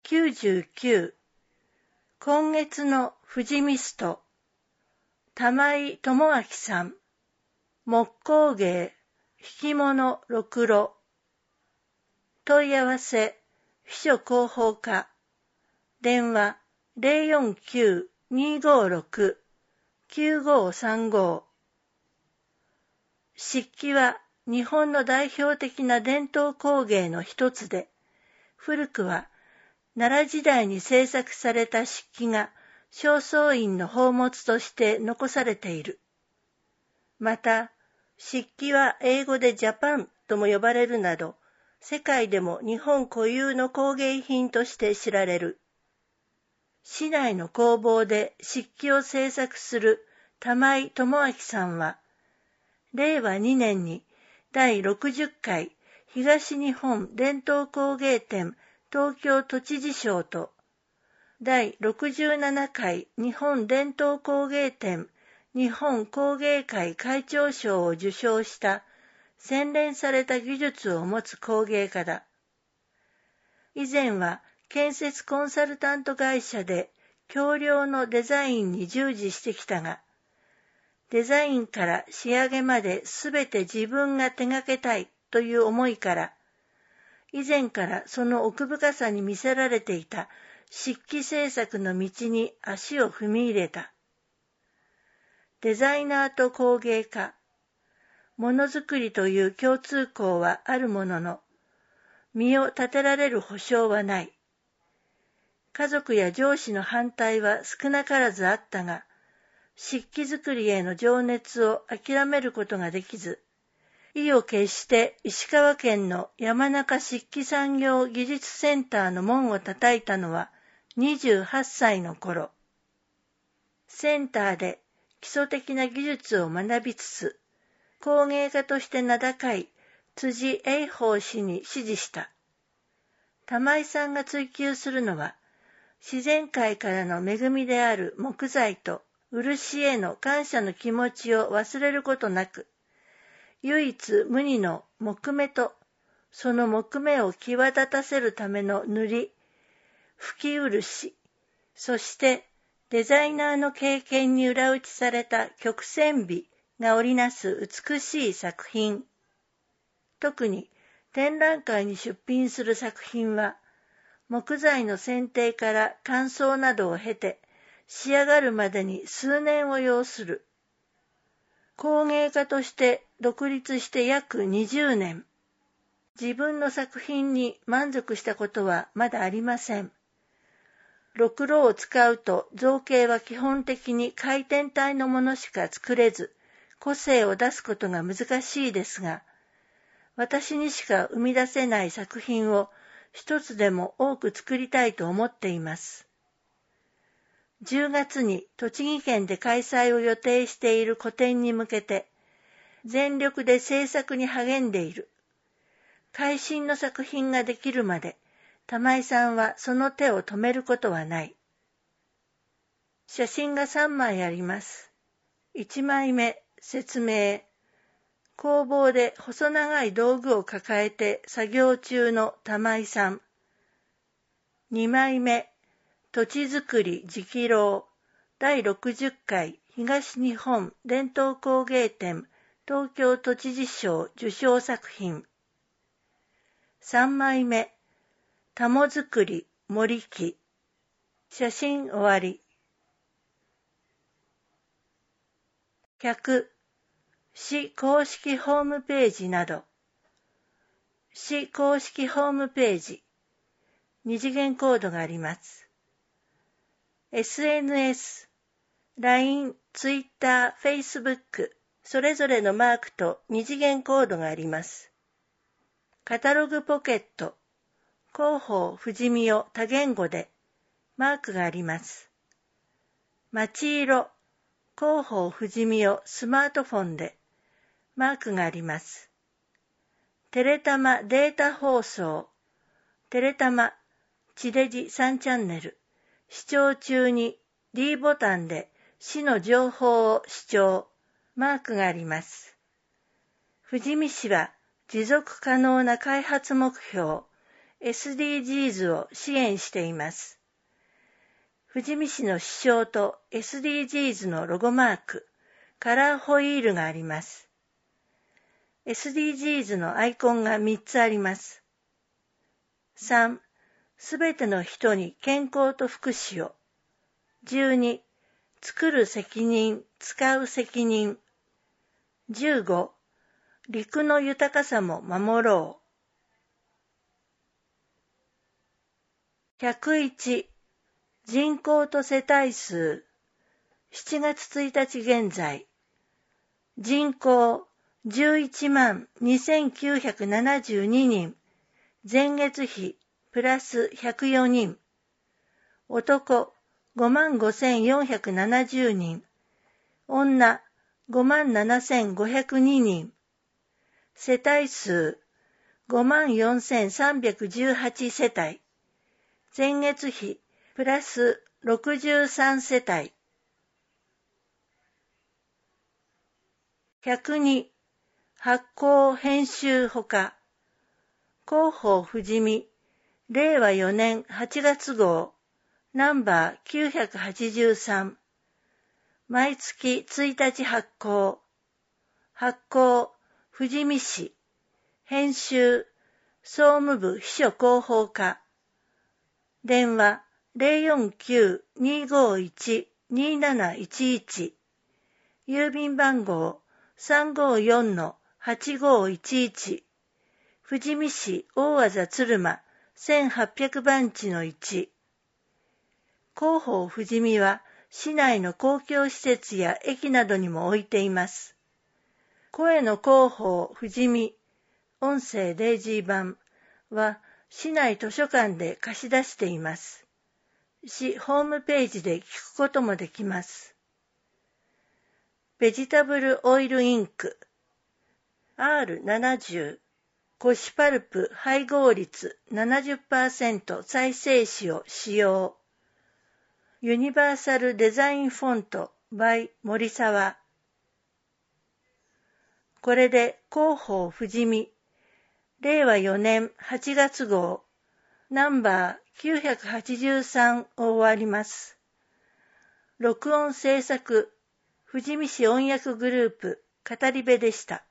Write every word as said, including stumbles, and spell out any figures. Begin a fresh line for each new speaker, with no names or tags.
きゅうじゅうきゅう今月の富士ミスト玉井智明さん木工芸引物ろくろ問い合わせ秘書広報課電話 ゼロよんきゅう にーごーろく きゅうごーさんご 漆器は日本の代表的な伝統工芸の一つで、古くは奈良時代に制作された漆器が正倉院の宝物として残されている。また、漆器は英語でジャパンとも呼ばれるなど、世界でも日本固有の工芸品として知られる。市内の工房で漆器を制作する玉井智明さんは、れいわにねんにだいろくじゅっかい東日本伝統工芸展東京都知事賞とだいろくじゅうななかい日本伝統工芸展日本工芸会会長賞を受賞した洗練された技術を持つ工芸家だ。以前は建設コンサルタント会社で橋梁のデザインに従事してきたが、デザインから仕上げまで全て自分が手掛けたいという思いから、以前からその奥深さに魅せられていた漆器制作の道に足を踏み入れた。デザイナーと工芸家、ものづくりという共通項はあるものの、身を立てられる保証はない。家族や上司の反対は少なからずあったが、漆器作りへの情熱を諦めることができず、意を決して石川県の山中漆器産業技術センターの門を叩いたのはにじゅうはっさいの頃。センターで基礎的な技術を学びつつ、工芸家として名高い辻栄宝氏に指示した。玉井さんが追求するのは、自然界からの恵みである木材と漆への感謝の気持ちを忘れることなく、唯一無二の木目と、その木目を際立たせるための塗り、吹き漆、そしてデザイナーの経験に裏打ちされた曲線美が織りなす美しい作品。特に展覧会に出品する作品は、木材の選定から乾燥などを経て、仕上がるまでに数年を要する。工芸家として独立して約にじゅうねん。自分の作品に満足したことはまだありません。ろくろを使うと造形は基本的に回転体のものしか作れず、個性を出すことが難しいですが、私にしか生み出せない作品を一つでも多く作りたいと思っています。じゅうがつに栃木県で開催を予定している個展に向けて、全力で制作に励んでいる。会心の作品ができるまで、玉井さんはその手を止めることはない。写真がさんまいあります。いちまいめ、説明。工房で細長い道具を抱えて作業中の玉井さん。にまいめ、土地づくり直廊だいろくじゅっかい東日本伝統工芸展東京都知事賞受賞作品。さんまいめ、タモづくり森木。写真終わり。客、市公式ホームページなど。市公式ホームページ。二次元コードがあります。エスエヌエス、ライン、ツイッター、フェイスブック、それぞれのマークと二次元コードがあります。カタログポケット、広報富士見を多言語で、マークがあります。街色、広報富士見をスマートフォンで、マークがあります。テレタマデータ放送、テレタマ、地デジさんチャンネル、視聴中に D ボタンで市の情報を視聴、マークがあります。富士見市は持続可能な開発目標エスディージーズ を支援しています。富士見市の市章と エスディージーズ のロゴマーク、カラーホイールがあります。エスディージーズ のアイコンがみっつあります。さん、すべての人に健康と福祉を。じゅうに、作る責任、使う責任。じゅうご、陸の豊かさも守ろう。ひゃくいち、人口と世帯数。しちがつついたち現在。人口じゅういちまんにせんきゅうひゃくななじゅうににん。前月比プラスひゃくよにん。男ごまんごせんよんひゃくななじゅうにん。女ごまんななせんごひゃくににん。世帯数ごまんよんせんさんびゃくじゅうはち世帯。前月比プラスろくじゅうさん世帯。ひゃくに、発行編集ほか。広報富士見、れいわよねんはちがつ号、ナンバーきゅうひゃくはちじゅうさん。毎月ついたち発行。発行、富士見市。編集、総務部秘書広報課。電話 ゼロよんきゅう にーごーいち にーなないちいち。郵便番号 さんごーよん はちごーいちいち。富士見市大字鶴間せんはっぴゃくばんちのいち。広報富士見は市内の公共施設や駅などにも置いています。声の広報富士見音声デイジー版は市内図書館で貸し出しています。市ホームページで聞くこともできます。ベジタブルオイルインク アールななじゅう 古紙パルプ配合率 ななじゅっパーセント 再生紙を使用。ユニバーサルデザインフォント by 森沢。これで広報富士見れいわよねんはちがつ号ナンバーきゅうひゃくはちじゅうさんを終わります。録音制作富士見市音訳グループ語り部でした。